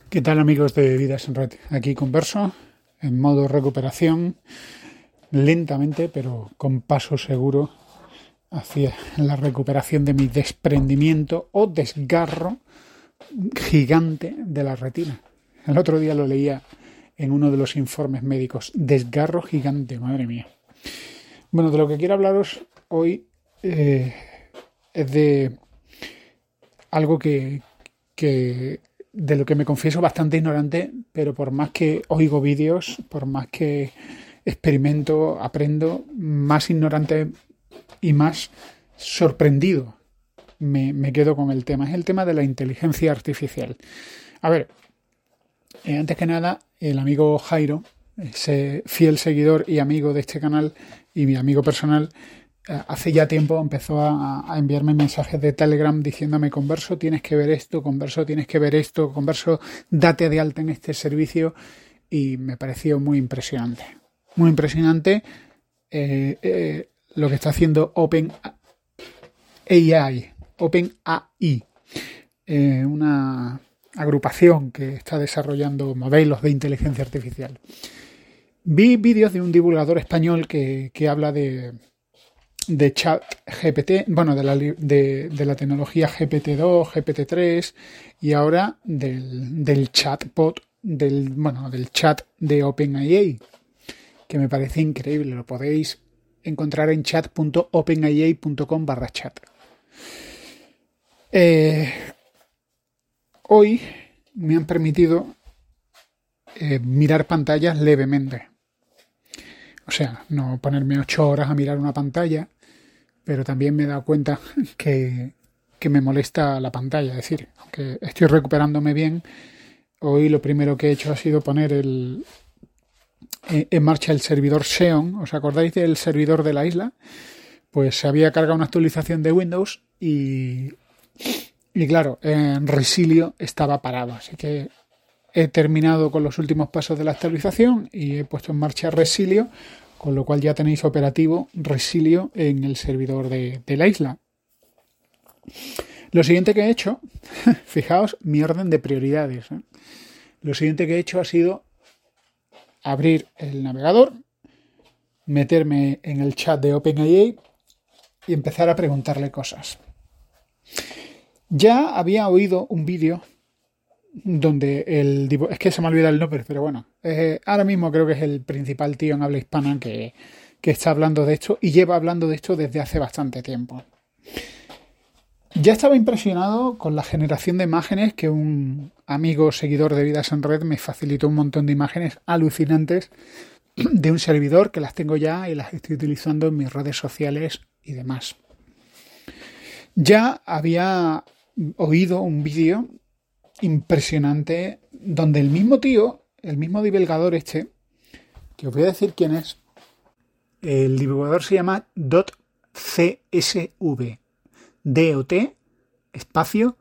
¿Qué tal, amigos de Vidas en Red? Aquí converso en modo recuperación, lentamente pero con paso seguro hacia la recuperación de mi desprendimiento o desgarro gigante de la retina. El otro día lo leía en uno de los informes médicos. Desgarro gigante, madre mía. Bueno, de lo que quiero hablaros hoy es de algo que de lo que me confieso bastante ignorante, pero por más que oigo vídeos, por más que experimento, aprendo, más ignorante y más sorprendido me quedo con el tema. Es el tema de la inteligencia artificial. A ver, antes que nada, el amigo Jairo, ese fiel seguidor y amigo de este canal y mi amigo personal, hace ya tiempo empezó a enviarme mensajes de Telegram diciéndome: Converso, tienes que ver esto, Converso, tienes que ver esto, Converso, date de alta en este servicio. Y me pareció muy impresionante. Muy impresionante lo que está haciendo OpenAI, una agrupación que está desarrollando modelos de inteligencia artificial. Vi vídeos de un divulgador español que habla de ChatGPT, bueno, de la tecnología GPT-2, GPT-3 y ahora del chatbot, del chat de OpenAI, que me parece increíble. Lo podéis encontrar en chat.openai.com/chat. Hoy me han permitido mirar pantallas levemente. O sea, no ponerme 8 horas a mirar una pantalla, pero también me he dado cuenta que me molesta la pantalla. Es decir, aunque estoy recuperándome bien, hoy lo primero que he hecho ha sido poner en marcha el servidor Xeon. ¿Os acordáis del servidor de la isla? Pues se había cargado una actualización de Windows y claro, en Resilio estaba parado. Así que he terminado con los últimos pasos de la actualización y he puesto en marcha Resilio, con lo cual ya tenéis operativo Resilio en el servidor de la isla. Lo siguiente que he hecho, fijaos mi orden de prioridades, Lo siguiente que he hecho ha sido abrir el navegador, meterme en el chat de OpenAI y empezar a preguntarle cosas. Ya había oído un vídeo donde es que se me olvida el nombre, pero bueno, ahora mismo creo que es el principal tío en habla hispana que está hablando de esto y lleva hablando de esto desde hace bastante tiempo. Ya estaba impresionado con la generación de imágenes que un amigo seguidor de Vidas en Red me facilitó, un montón de imágenes alucinantes de un servidor que las tengo ya y las estoy utilizando en mis redes sociales y demás. Ya había oído un vídeo impresionante donde el mismo tío, el mismo divulgador que os voy a decir quién es, el divulgador se llama .csv, DOT espacio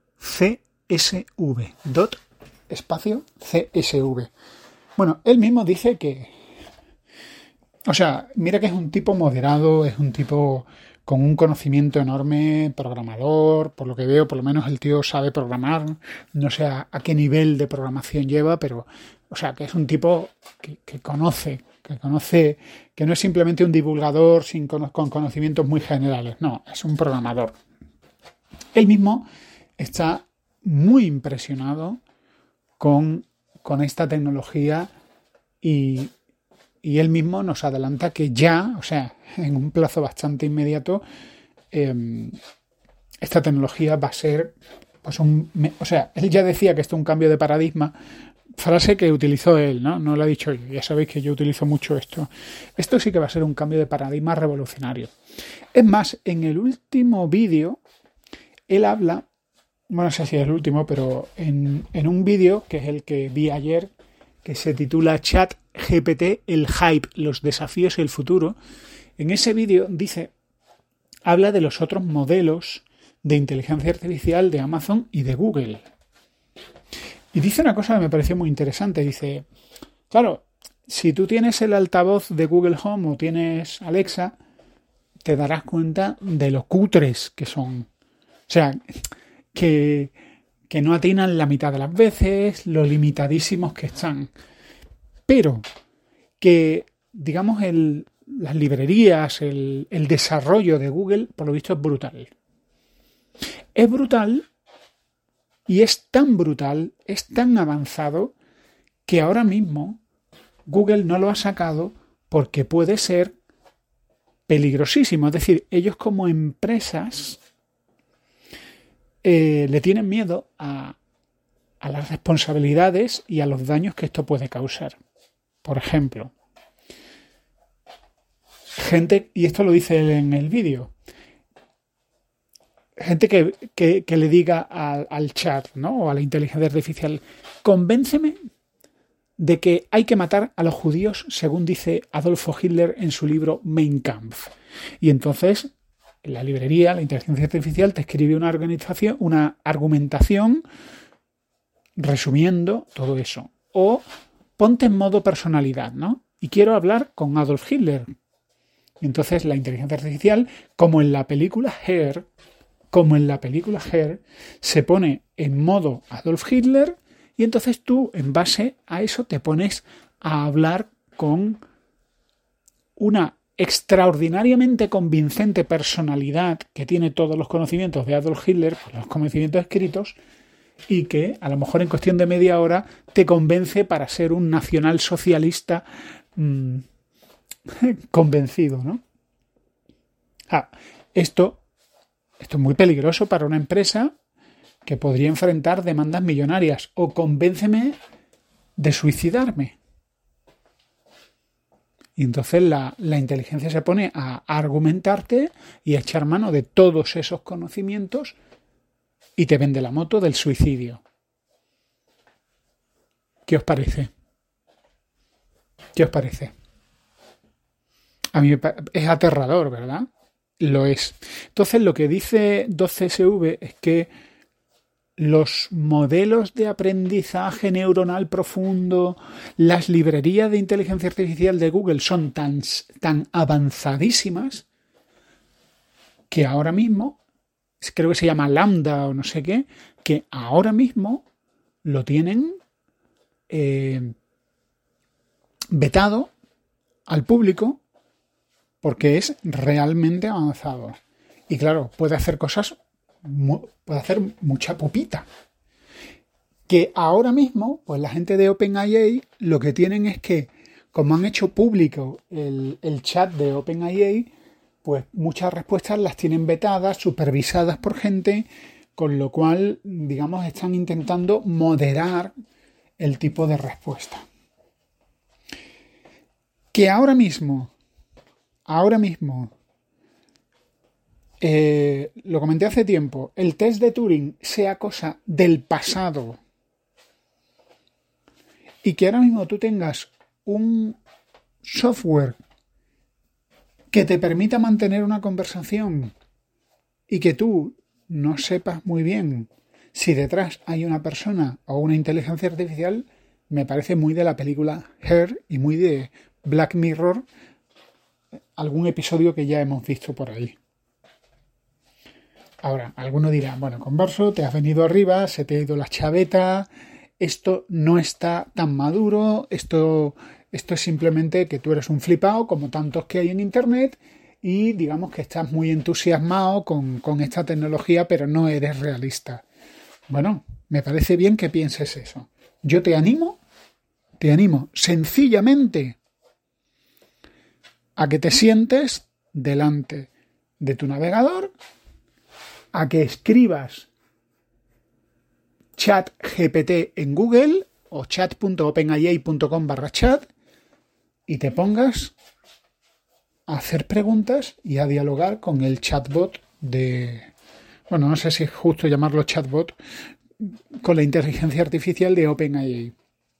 CSV, espacio CSV. Bueno, él mismo dice que, o sea, mira que es un tipo moderado, es un tipo con un conocimiento enorme, programador, por lo que veo, por lo menos el tío sabe programar, no sé a qué nivel de programación lleva, pero, o sea, que es un tipo que conoce, que no es simplemente un divulgador con conocimientos muy generales, no, es un programador. Él mismo está muy impresionado con esta tecnología y él mismo nos adelanta que ya, o sea, en un plazo bastante inmediato, esta tecnología va a ser, pues o sea, él ya decía que esto es un cambio de paradigma, frase que utilizó él, ¿no? No lo he dicho yo, ya sabéis que yo utilizo mucho esto. Esto sí que va a ser un cambio de paradigma revolucionario. Es más, en el último vídeo, él habla, bueno, no sé si es el último, pero en un vídeo, que es el que vi ayer, que se titula ChatGPT, el hype, los desafíos y el futuro. En ese vídeo habla de los otros modelos de inteligencia artificial de Amazon y de Google. Y dice una cosa que me pareció muy interesante. Dice, claro, si tú tienes el altavoz de Google Home o tienes Alexa, te darás cuenta de lo cutres que son. O sea, que que no atinan la mitad de las veces, lo limitadísimos que están. Pero que, digamos, las librerías, el desarrollo de Google, por lo visto, es brutal. Es brutal y es tan brutal, es tan avanzado, que ahora mismo Google no lo ha sacado porque puede ser peligrosísimo. Es decir, ellos como empresas le tienen miedo a las responsabilidades y a los daños que esto puede causar. Por ejemplo, gente, y esto lo dice él en el vídeo, gente que le diga al chat, ¿no? O a la inteligencia artificial, convénceme de que hay que matar a los judíos según dice Adolfo Hitler en su libro Mein Kampf. Y entonces en la librería, la inteligencia artificial te escribe una argumentación resumiendo todo eso. O ponte en modo personalidad, ¿no? Y quiero hablar con Adolf Hitler. Y entonces la inteligencia artificial, como en la película Her, se pone en modo Adolf Hitler y entonces tú, en base a eso, te pones a hablar con una extraordinariamente convincente personalidad que tiene todos los conocimientos de Adolf Hitler, los conocimientos escritos, y que a lo mejor en cuestión de media hora te convence para ser un nacionalsocialista convencido, ¿no? Esto es muy peligroso para una empresa que podría enfrentar demandas millonarias. O convénceme de suicidarme. Y entonces la inteligencia se pone a argumentarte y a echar mano de todos esos conocimientos y te vende la moto del suicidio. ¿Qué os parece? ¿Qué os parece? A mí es aterrador, ¿verdad? Lo es. Entonces lo que dice 2CSV es que los modelos de aprendizaje neuronal profundo, las librerías de inteligencia artificial de Google son tan avanzadísimas que ahora mismo, creo que se llama Lambda o no sé qué, que ahora mismo lo tienen vetado al público porque es realmente avanzado. Y claro, puede hacer cosas, puede hacer mucha pupita. Que ahora mismo, pues la gente de OpenAI lo que tienen es que, como han hecho público el chat de OpenAI, pues muchas respuestas las tienen vetadas, supervisadas por gente, con lo cual, digamos, están intentando moderar el tipo de respuesta. Que ahora mismo, lo comenté hace tiempo, el test de Turing sea cosa del pasado y que ahora mismo tú tengas un software que te permita mantener una conversación y que tú no sepas muy bien si detrás hay una persona o una inteligencia artificial, me parece muy de la película Her y muy de Black Mirror, algún episodio que ya hemos visto por ahí. Ahora, alguno dirá, bueno, Converso, te has venido arriba, se te ha ido la chaveta, esto no está tan maduro, esto es simplemente que tú eres un flipado, como tantos que hay en Internet, y digamos que estás muy entusiasmado con esta tecnología, pero no eres realista. Bueno, me parece bien que pienses eso. Yo te animo sencillamente a que te sientes delante de tu navegador, a que escribas ChatGPT en Google o chat.openai.com/chat y te pongas a hacer preguntas y a dialogar con el chatbot bueno, no sé si es justo llamarlo chatbot, con la inteligencia artificial de OpenAI.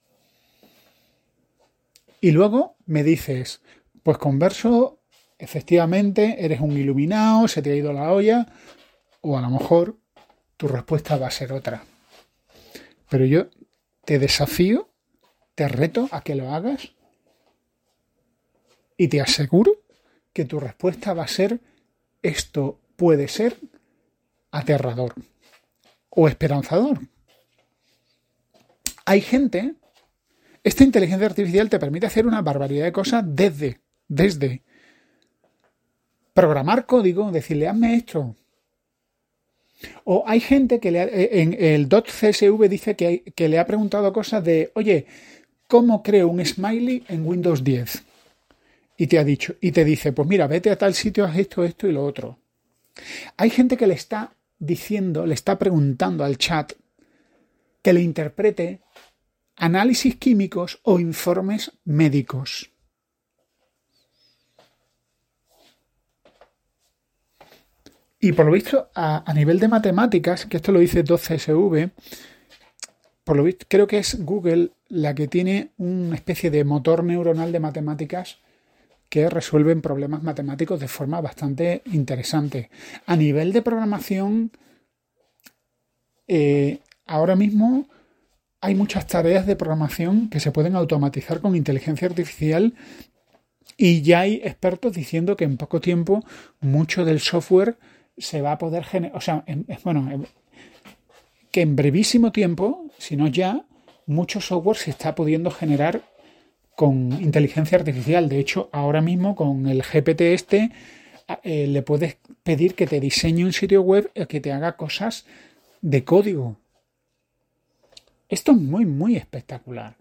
Y luego me dices, pues Converso, efectivamente, eres un iluminado, se te ha ido la olla, o a lo mejor tu respuesta va a ser otra. Pero yo te desafío, te reto a que lo hagas y te aseguro que tu respuesta va a ser: esto puede ser aterrador o esperanzador. hay gente, esta inteligencia artificial te permite hacer una barbaridad de cosas desde programar código, decirle, hazme esto. O hay gente que en el .csv dice que le ha preguntado cosas de, oye, ¿cómo creo un smiley en Windows 10? Y te dice, pues mira, vete a tal sitio, haz esto, esto y lo otro. Hay gente que le está preguntando al chat que le interprete análisis químicos o informes médicos. Y por lo visto, a nivel de matemáticas, que esto lo dice 2CSV, por lo visto, creo que es Google la que tiene una especie de motor neuronal de matemáticas que resuelven problemas matemáticos de forma bastante interesante. A nivel de programación, ahora mismo hay muchas tareas de programación que se pueden automatizar con inteligencia artificial y ya hay expertos diciendo que en poco tiempo mucho del software se va a poder generar, que en brevísimo tiempo, si no ya, mucho software se está pudiendo generar con inteligencia artificial. De hecho, ahora mismo con el GPT le puedes pedir que te diseñe un sitio web que te haga cosas de código. Esto es muy, muy espectacular.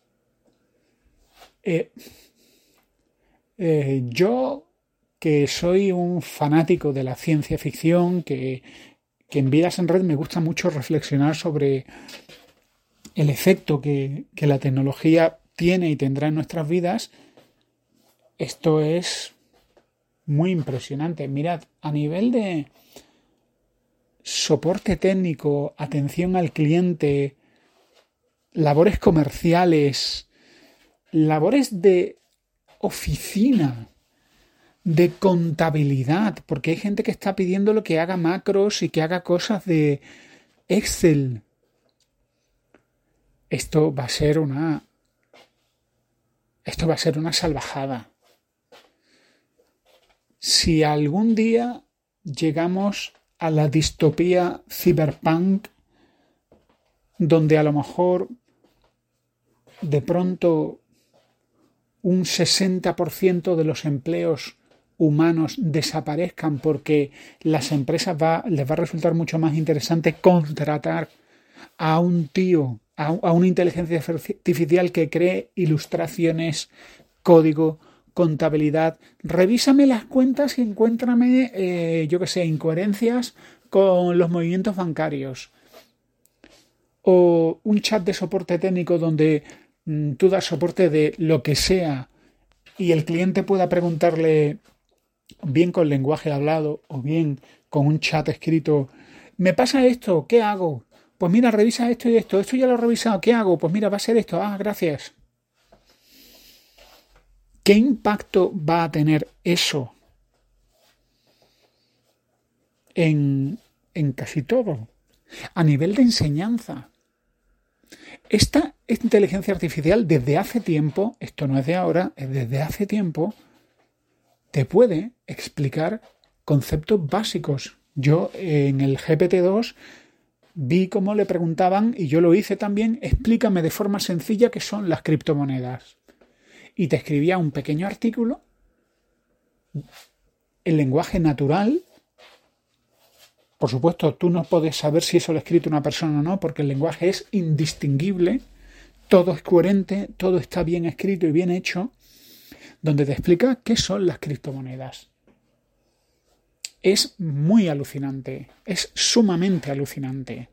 Yo, que soy un fanático de la ciencia ficción, que en Vidas en Red me gusta mucho reflexionar sobre el efecto que la tecnología tiene y tendrá en nuestras vidas, esto es muy impresionante. Mirad, a nivel de soporte técnico, atención al cliente, labores comerciales, labores de oficina, de contabilidad, porque hay gente que está pidiendo que haga macros y que haga cosas de Excel. Esto va a ser una salvajada. Si algún día llegamos a la distopía cyberpunk, donde a lo mejor de pronto un 60% de los empleos humanos desaparezcan porque las empresas les va a resultar mucho más interesante contratar a un tío, a una inteligencia artificial que cree ilustraciones, código, contabilidad. Revísame las cuentas y encuéntrame, incoherencias con los movimientos bancarios. O un chat de soporte técnico donde tú das soporte de lo que sea y el cliente pueda preguntarle bien con lenguaje hablado o bien con un chat escrito, me pasa esto, ¿qué hago? Pues mira, revisa esto y esto ya lo he revisado, ¿qué hago? Pues mira, va a ser esto, gracias. ¿Qué impacto va a tener eso en casi todo? A nivel de enseñanza. Esta inteligencia artificial desde hace tiempo, esto no es de ahora, es desde hace tiempo, te puede explicar conceptos básicos. Yo en el GPT-2 vi cómo le preguntaban, y yo lo hice también, explícame de forma sencilla qué son las criptomonedas. Y te escribía un pequeño artículo en lenguaje natural. Por supuesto, tú no puedes saber si eso lo ha escrito una persona o no, porque el lenguaje es indistinguible, todo es coherente, todo está bien escrito y bien hecho, donde te explica qué son las criptomonedas. Es muy alucinante, es sumamente alucinante.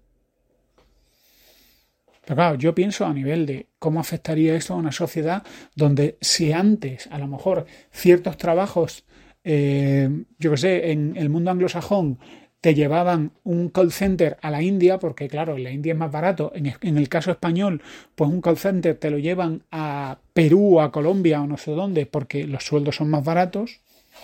Pero claro, yo pienso a nivel de cómo afectaría esto a una sociedad donde si antes, a lo mejor, ciertos trabajos, en el mundo anglosajón, te llevaban un call center a la India, porque claro, en la India es más barato. En el caso español, pues un call center te lo llevan a Perú, a Colombia o no sé dónde, porque los sueldos son más baratos.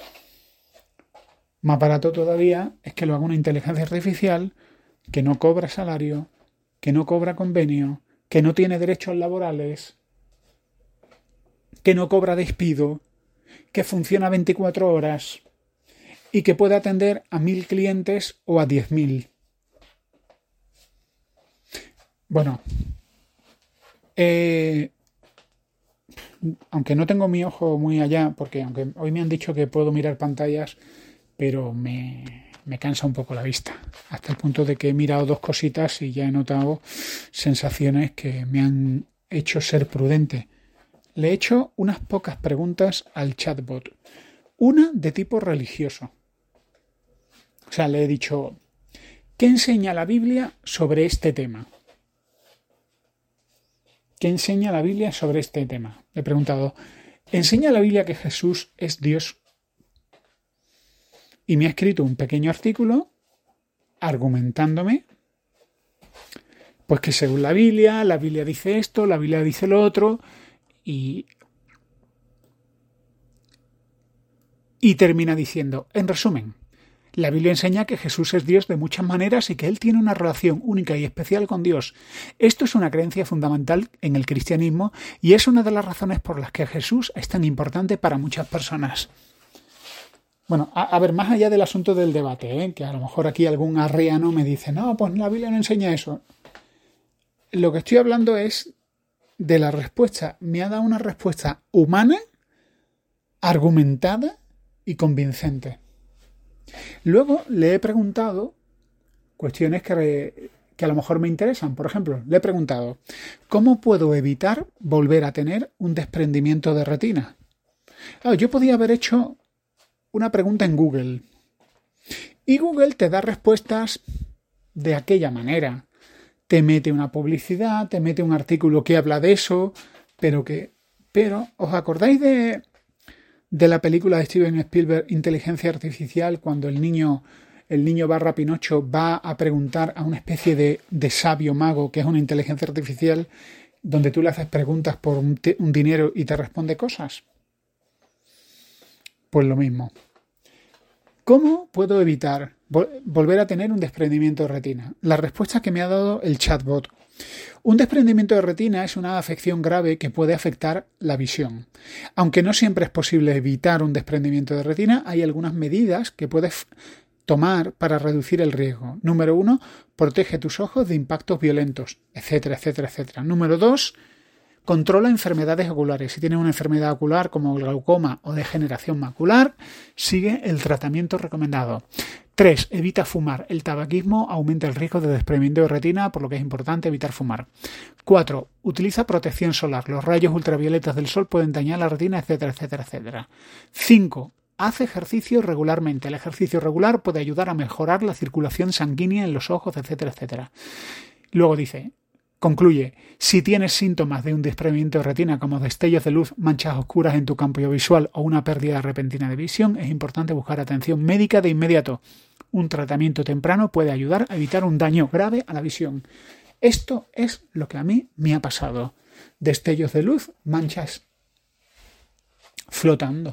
Más barato todavía es que lo haga una inteligencia artificial que no cobra salario, que no cobra convenio, que no tiene derechos laborales, que no cobra despido, que funciona 24 horas y que puede atender a 1.000 clientes o a 10.000. Bueno, Aunque no tengo mi ojo muy allá, porque aunque hoy me han dicho que puedo mirar pantallas, pero me cansa un poco la vista, hasta el punto de que he mirado 2 cositas y ya he notado sensaciones que me han hecho ser prudente. Le he hecho unas pocas preguntas al chatbot, una de tipo religioso. O sea, le he dicho, ¿qué enseña la Biblia sobre este tema? ¿Qué enseña la Biblia sobre este tema? Le he preguntado, ¿enseña la Biblia que Jesús es Dios? Y me ha escrito un pequeño artículo argumentándome pues que según la Biblia dice esto, la Biblia dice lo otro, y termina diciendo, en resumen, la Biblia enseña que Jesús es Dios de muchas maneras y que Él tiene una relación única y especial con Dios. Esto es una creencia fundamental en el cristianismo y es una de las razones por las que Jesús es tan importante para muchas personas. Bueno, a ver, más allá del asunto del debate, que a lo mejor aquí algún arreano me dice, no, pues la Biblia no enseña eso. Lo que estoy hablando es de la respuesta. Me ha dado una respuesta humana, argumentada y convincente. Luego le he preguntado cuestiones que a lo mejor me interesan. Por ejemplo, le he preguntado, ¿cómo puedo evitar volver a tener un desprendimiento de retina? Claro, yo podía haber hecho una pregunta en Google y Google te da respuestas de aquella manera. Te mete una publicidad, te mete un artículo que habla de eso, pero ¿os acordáis de la película de Steven Spielberg, Inteligencia Artificial, cuando el niño barra Pinocho va a preguntar a una especie de sabio mago, que es una inteligencia artificial, donde tú le haces preguntas por un dinero y te responde cosas? Pues lo mismo. ¿Cómo puedo evitar volver a tener un desprendimiento de retina? La respuesta que me ha dado el chatbot. Un desprendimiento de retina es una afección grave que puede afectar la visión. Aunque no siempre es posible evitar un desprendimiento de retina, hay algunas medidas que puedes tomar para reducir el riesgo. Número 1, protege tus ojos de impactos violentos, etcétera, etcétera, etcétera. Número 2, controla enfermedades oculares. Si tienes una enfermedad ocular como glaucoma o degeneración macular, sigue el tratamiento recomendado. 3. Evita fumar. El tabaquismo aumenta el riesgo de desprendimiento de retina, por lo que es importante evitar fumar. 4. Utiliza protección solar. Los rayos ultravioletas del sol pueden dañar la retina, etcétera, etcétera, etcétera. 5. Haz ejercicio regularmente. El ejercicio regular puede ayudar a mejorar la circulación sanguínea en los ojos, etcétera, etcétera. Luego concluye, si tienes síntomas de un desprendimiento de retina como destellos de luz, manchas oscuras en tu campo visual o una pérdida repentina de visión, es importante buscar atención médica de inmediato. Un tratamiento temprano puede ayudar a evitar un daño grave a la visión. Esto es lo que a mí me ha pasado. Destellos de luz, manchas flotando.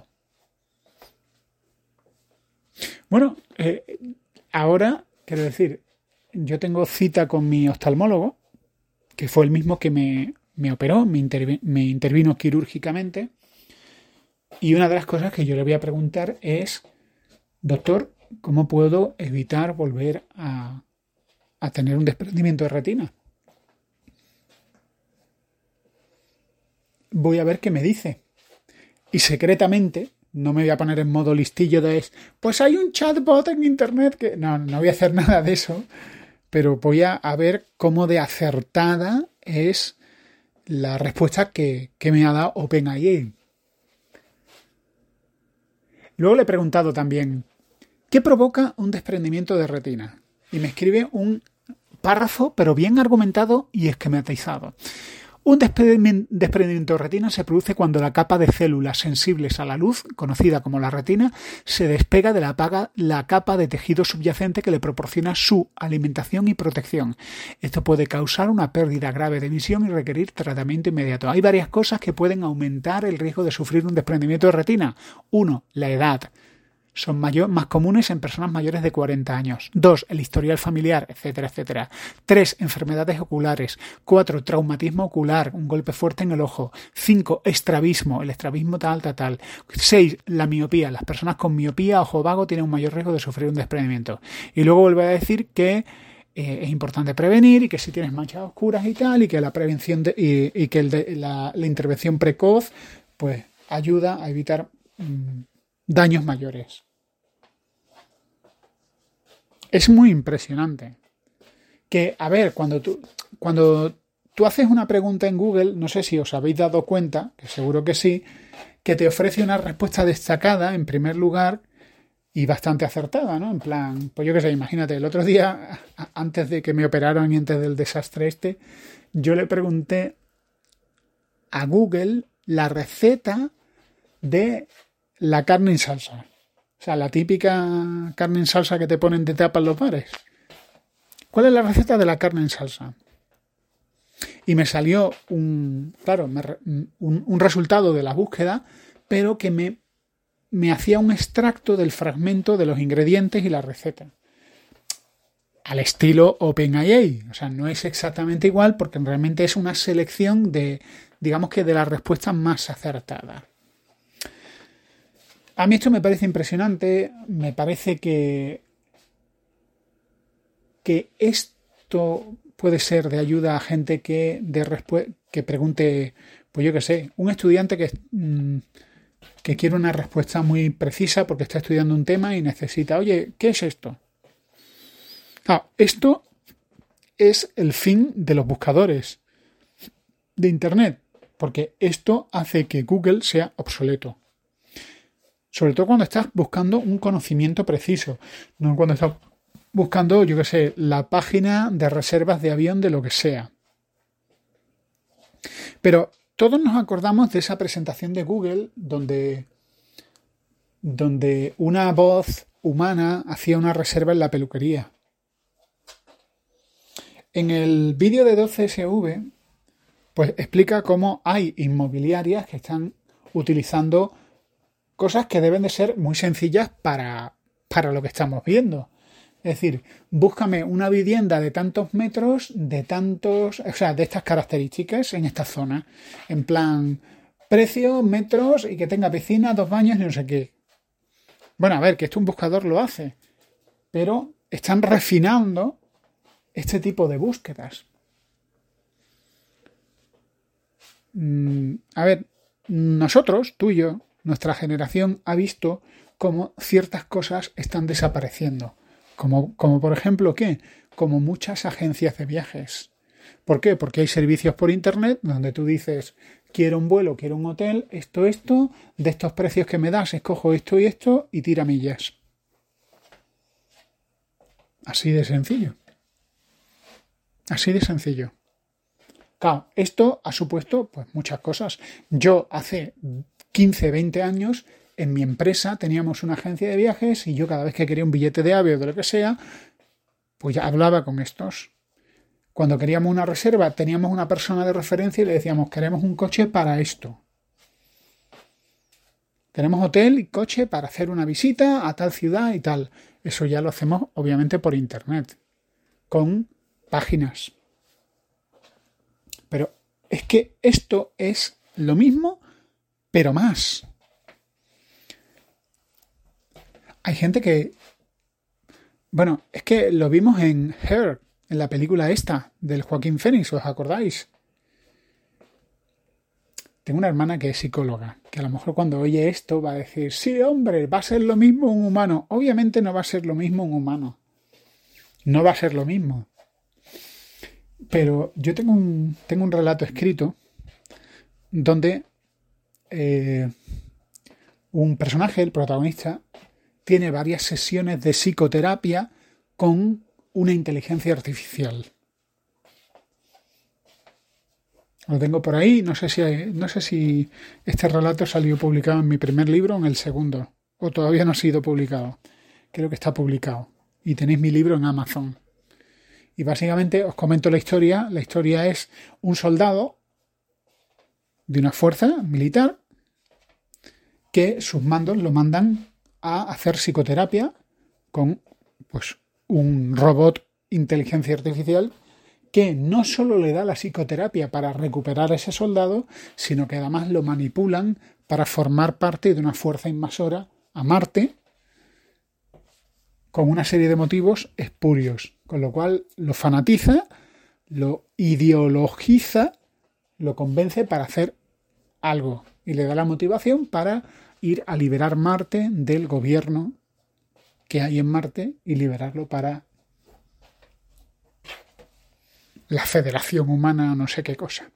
Bueno, ahora, quiero decir, yo tengo cita con mi oftalmólogo, que fue el mismo que me operó, me intervino quirúrgicamente. Y una de las cosas que yo le voy a preguntar es, doctor, ¿cómo puedo evitar volver a tener un desprendimiento de retina? Voy a ver qué me dice. Y secretamente, no me voy a poner en modo listillo pues hay un chatbot en internet que... No voy a hacer nada de eso. Pero voy a ver cómo de acertada es la respuesta que me ha dado OpenAI. Luego le he preguntado también, ¿qué provoca un desprendimiento de retina? Y me escribe un párrafo, pero bien argumentado y esquematizado. Un desprendimiento de retina se produce cuando la capa de células sensibles a la luz, conocida como la retina, se despega de la capa de tejido subyacente que le proporciona su alimentación y protección. Esto puede causar una pérdida grave de visión y requerir tratamiento inmediato. Hay varias cosas que pueden aumentar el riesgo de sufrir un desprendimiento de retina. 1. La edad. Son más comunes en personas mayores de 40 años. 2. El historial familiar, etcétera, etcétera. 3. Enfermedades oculares. 4. Traumatismo ocular, un golpe fuerte en el ojo. 5. Estrabismo, el estrabismo tal. 6. La miopía. Las personas con miopía, ojo vago, tienen un mayor riesgo de sufrir un desprendimiento. Y luego vuelve a decir que es importante prevenir y que si tienes manchas oscuras y tal, y que la prevención y que la intervención precoz pues ayuda a evitar daños mayores. Es muy impresionante. Que, a ver, cuando tú haces una pregunta en Google, no sé si os habéis dado cuenta, que seguro que sí, que te ofrece una respuesta destacada en primer lugar y bastante acertada, ¿no? En plan, pues yo qué sé, imagínate, el otro día, antes de que me operaran y antes del desastre yo le pregunté a Google la receta de la carne en salsa. O sea, la típica carne en salsa que te ponen de tapa en los bares. ¿Cuál es la receta de la carne en salsa? Y me salió un resultado de la búsqueda, pero que me hacía un extracto del fragmento de los ingredientes y la receta. Al estilo OpenAI. O sea, no es exactamente igual porque realmente es una selección de, digamos que de las respuestas más acertadas. A mí esto me parece impresionante. Me parece que esto puede ser de ayuda a gente que pregunte, pues yo qué sé, un estudiante que quiere una respuesta muy precisa porque está estudiando un tema y necesita, oye, ¿qué es esto? Esto es el fin de los buscadores de Internet, porque esto hace que Google sea obsoleto. Sobre todo cuando estás buscando un conocimiento preciso, no cuando estás buscando, yo qué sé, la página de reservas de avión de lo que sea. Pero todos nos acordamos de esa presentación de Google donde una voz humana hacía una reserva en la peluquería. En el vídeo de 12SV, pues explica cómo hay inmobiliarias que están utilizando cosas que deben de ser muy sencillas para lo que estamos viendo. Es decir, búscame una vivienda de tantos metros, de estas características en esta zona. En plan, precio, metros y que tenga piscina, 2 baños y no sé qué. Bueno, a ver, que esto un buscador lo hace, pero están refinando este tipo de búsquedas. A ver, nosotros, tú y yo, nuestra generación ha visto cómo ciertas cosas están desapareciendo. Como por ejemplo, ¿qué? Como muchas agencias de viajes. ¿Por qué? Porque hay servicios por internet donde tú dices, quiero un vuelo, quiero un hotel, esto, de estos precios que me das, escojo esto y esto y tira millas. Así de sencillo. Así de sencillo. Claro, esto ha supuesto pues muchas cosas. Yo hace 15, 20 años en mi empresa teníamos una agencia de viajes y yo cada vez que quería un billete de AVE o de lo que sea, pues ya hablaba con estos. Cuando queríamos una reserva teníamos una persona de referencia y le decíamos, queremos un coche para esto. Tenemos hotel y coche para hacer una visita a tal ciudad y tal. Eso ya lo hacemos obviamente por internet, con páginas. Pero es que esto es lo mismo, pero más. Hay gente que... Bueno, es que lo vimos en Her, en la película esta, del Joaquín Phoenix, ¿os acordáis? Tengo una hermana que es psicóloga, que a lo mejor cuando oye esto va a decir, sí, hombre, va a ser lo mismo un humano. Obviamente no va a ser lo mismo un humano. No va a ser lo mismo. Pero yo tengo un relato escrito donde un personaje, el protagonista, tiene varias sesiones de psicoterapia con una inteligencia artificial. Lo tengo por ahí, no sé si este relato salió publicado en mi primer libro o en el segundo, o todavía no ha sido publicado. Creo que está publicado. Y tenéis mi libro en Amazon. Y básicamente os comento la historia. La historia es un soldado de una fuerza militar que sus mandos lo mandan a hacer psicoterapia con pues un robot inteligencia artificial que no solo le da la psicoterapia para recuperar a ese soldado, sino que además lo manipulan para formar parte de una fuerza invasora a Marte con una serie de motivos espurios. Con lo cual lo fanatiza, lo ideologiza, lo convence para hacer algo y le da la motivación para ir a liberar Marte del gobierno que hay en Marte y liberarlo para la Federación Humana o no sé qué cosa.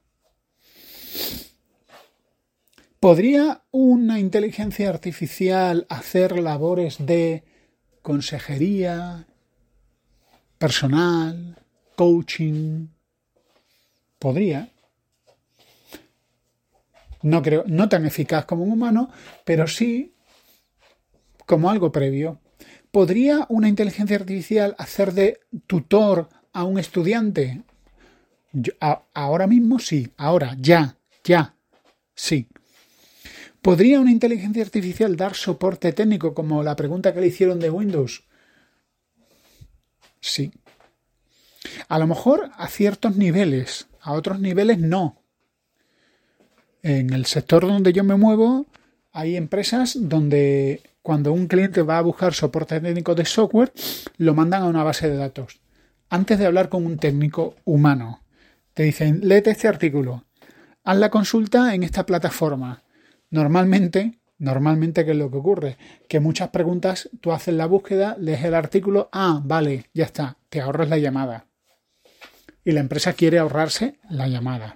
¿Podría una inteligencia artificial hacer labores de consejería, personal, coaching? Podría. No creo, no tan eficaz como un humano, pero sí como algo previo. ¿Podría una inteligencia artificial hacer de tutor a un estudiante? Ahora mismo sí, ahora, ya, sí. ¿Podría una inteligencia artificial dar soporte técnico como la pregunta que le hicieron de Windows? Sí. A lo mejor a ciertos niveles, a otros niveles no. En el sector donde yo me muevo hay empresas donde cuando un cliente va a buscar soporte técnico de software lo mandan a una base de datos. Antes de hablar con un técnico humano, te dicen, léete este artículo, haz la consulta en esta plataforma. Normalmente, ¿qué es lo que ocurre? Que muchas preguntas, tú haces la búsqueda, lees el artículo, vale, ya está, te ahorras la llamada. Y la empresa quiere ahorrarse la llamada.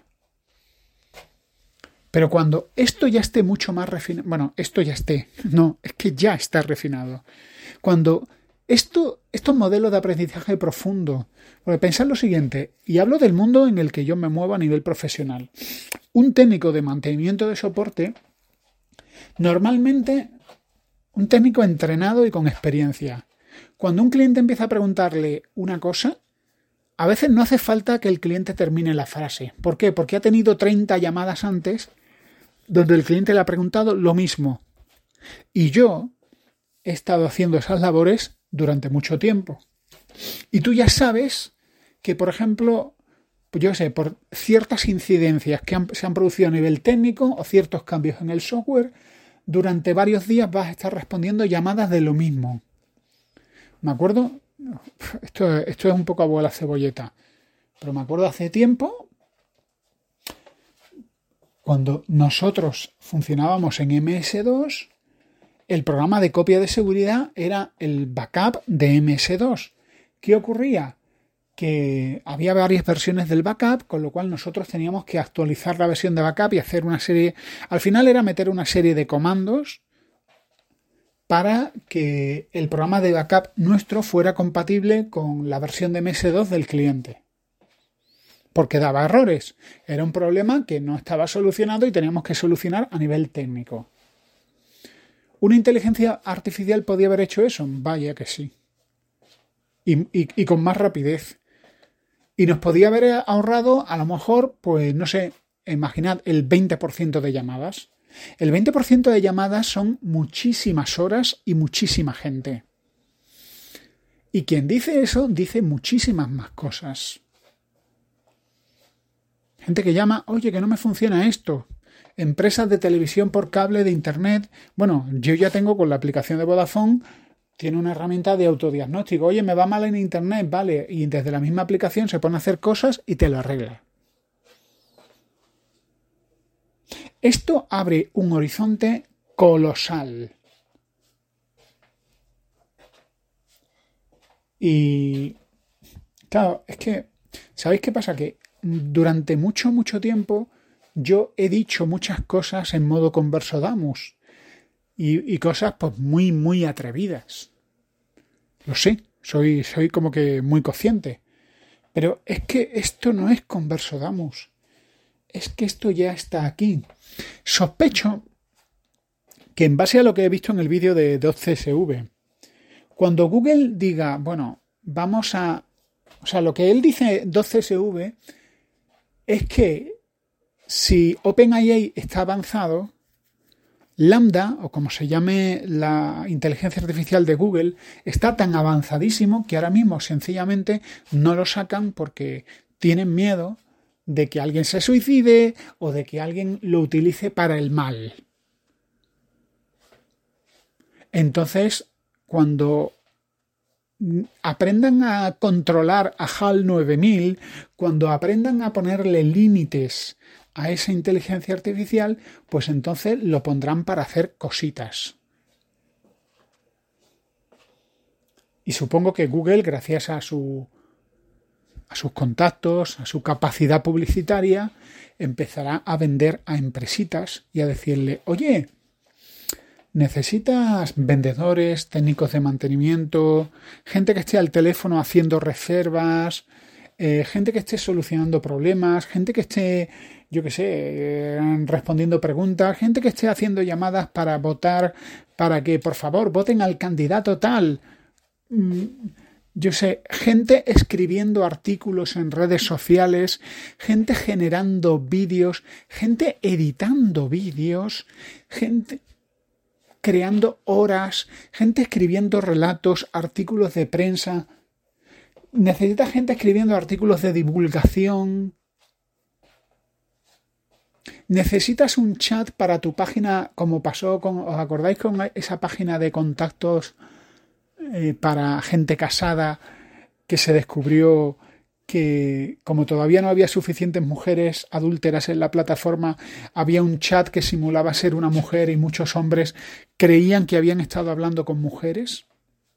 Pero cuando esto ya esté mucho más refinado, es que ya está refinado. Cuando estos modelos de aprendizaje profundo, porque pensad lo siguiente, y hablo del mundo en el que yo me muevo a nivel profesional. Un técnico de mantenimiento de soporte, normalmente un técnico entrenado y con experiencia. Cuando un cliente empieza a preguntarle una cosa, a veces no hace falta que el cliente termine la frase. ¿Por qué? Porque ha tenido 30 llamadas antes donde el cliente le ha preguntado lo mismo. Y yo he estado haciendo esas labores durante mucho tiempo. Y tú ya sabes que, por ejemplo, por ciertas incidencias que se han producido a nivel técnico o ciertos cambios en el software, durante varios días vas a estar respondiendo llamadas de lo mismo. ¿Me acuerdo? Esto es un poco abuela cebolleta. Pero me acuerdo hace tiempo, cuando nosotros funcionábamos en MS2, el programa de copia de seguridad era el backup de MS2. ¿Qué ocurría? Que había varias versiones del backup, con lo cual nosotros teníamos que actualizar la versión de backup y hacer una serie... Al final era meter una serie de comandos para que el programa de backup nuestro fuera compatible con la versión de MS2 del cliente. Porque daba errores. Era un problema que no estaba solucionado y teníamos que solucionar a nivel técnico. ¿Una inteligencia artificial podía haber hecho eso? Vaya que sí. Y con más rapidez. Y nos podía haber ahorrado, a lo mejor, pues no sé, imaginad el 20% de llamadas. El 20% de llamadas son muchísimas horas y muchísima gente. Y quien dice eso, dice muchísimas más cosas. Gente que llama, oye, que no me funciona esto. Empresas de televisión por cable, de internet. Bueno, yo ya tengo con la aplicación de Vodafone, tiene una herramienta de autodiagnóstico. Oye, me va mal en internet, vale. Y desde la misma aplicación se pone a hacer cosas y te lo arregla. Esto abre un horizonte colosal. Y claro, es que, ¿sabéis qué pasa? Que durante mucho tiempo yo he dicho muchas cosas en modo conversodamus y cosas pues muy atrevidas. Lo sé, soy como que muy consciente. Pero es que esto no es conversodamus. Es que esto ya está aquí. Sospecho que en base a lo que he visto en el vídeo de 2CSV, cuando Google diga, bueno, vamos a... O sea, lo que él dice 2CSV es que si OpenAI está avanzado, Lambda, o como se llame la inteligencia artificial de Google, está tan avanzadísimo que ahora mismo sencillamente no lo sacan porque tienen miedo de que alguien se suicide o de que alguien lo utilice para el mal. Entonces, cuando aprendan a controlar a HAL 9000, cuando aprendan a ponerle límites a esa inteligencia artificial, pues entonces lo pondrán para hacer cositas. Y supongo que Google, gracias a sus contactos, a su capacidad publicitaria, empezará a vender a empresitas y a decirle, oye, ¿necesitas vendedores, técnicos de mantenimiento, gente que esté al teléfono haciendo reservas, gente que esté solucionando problemas, gente que esté, yo qué sé, respondiendo preguntas, gente que esté haciendo llamadas para votar, para que por favor voten al candidato tal? Yo sé, gente escribiendo artículos en redes sociales, gente generando vídeos, gente editando vídeos, gente creando horas, gente escribiendo relatos, artículos de prensa. Necesitas gente escribiendo artículos de divulgación. Necesitas un chat para tu página, como pasó con, ¿os acordáis con esa página de contactos para gente casada que se descubrió que como todavía no había suficientes mujeres adúlteras en la plataforma, había un chat que simulaba ser una mujer y muchos hombres creían que habían estado hablando con mujeres?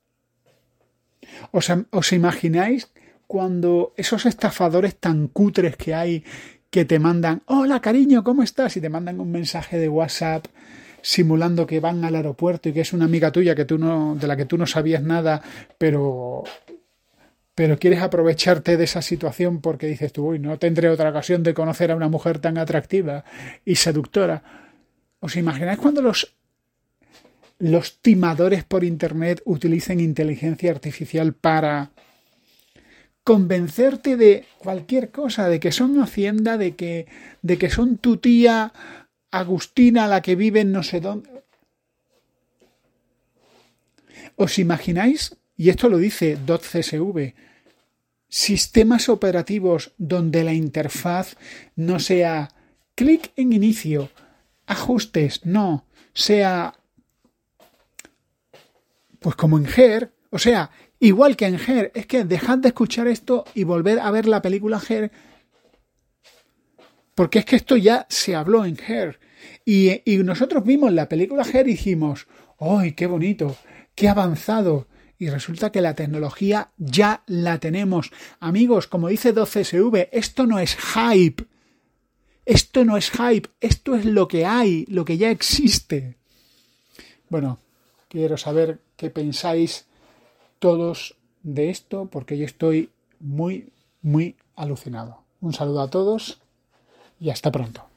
¿Os imagináis cuando esos estafadores tan cutres que hay que te mandan, hola cariño, ¿cómo estás? Y te mandan un mensaje de WhatsApp simulando que van al aeropuerto y que es una amiga tuya que de la que tú no sabías nada, pero quieres aprovecharte de esa situación porque dices tú, uy, no tendré otra ocasión de conocer a una mujer tan atractiva y seductora. ¿Os imagináis cuando los timadores por internet utilicen inteligencia artificial para convencerte de cualquier cosa, de que son Hacienda, de que son tu tía Agustina, la que vive en no sé dónde? ¿Os imagináis? Y esto lo dice .csv, sistemas operativos donde la interfaz no sea clic en inicio, ajustes, no, sea pues como en Her, o sea, igual que en Her, es que dejad de escuchar esto y volver a ver la película Her, porque es que esto ya se habló en Her, y nosotros vimos la película Her y dijimos, ¡ay, qué bonito, qué avanzado! Y resulta que la tecnología ya la tenemos. Amigos, como dice .csv, esto no es hype. Esto no es hype, esto es lo que hay, lo que ya existe. Bueno, quiero saber qué pensáis todos de esto, porque yo estoy muy, muy alucinado. Un saludo a todos y hasta pronto.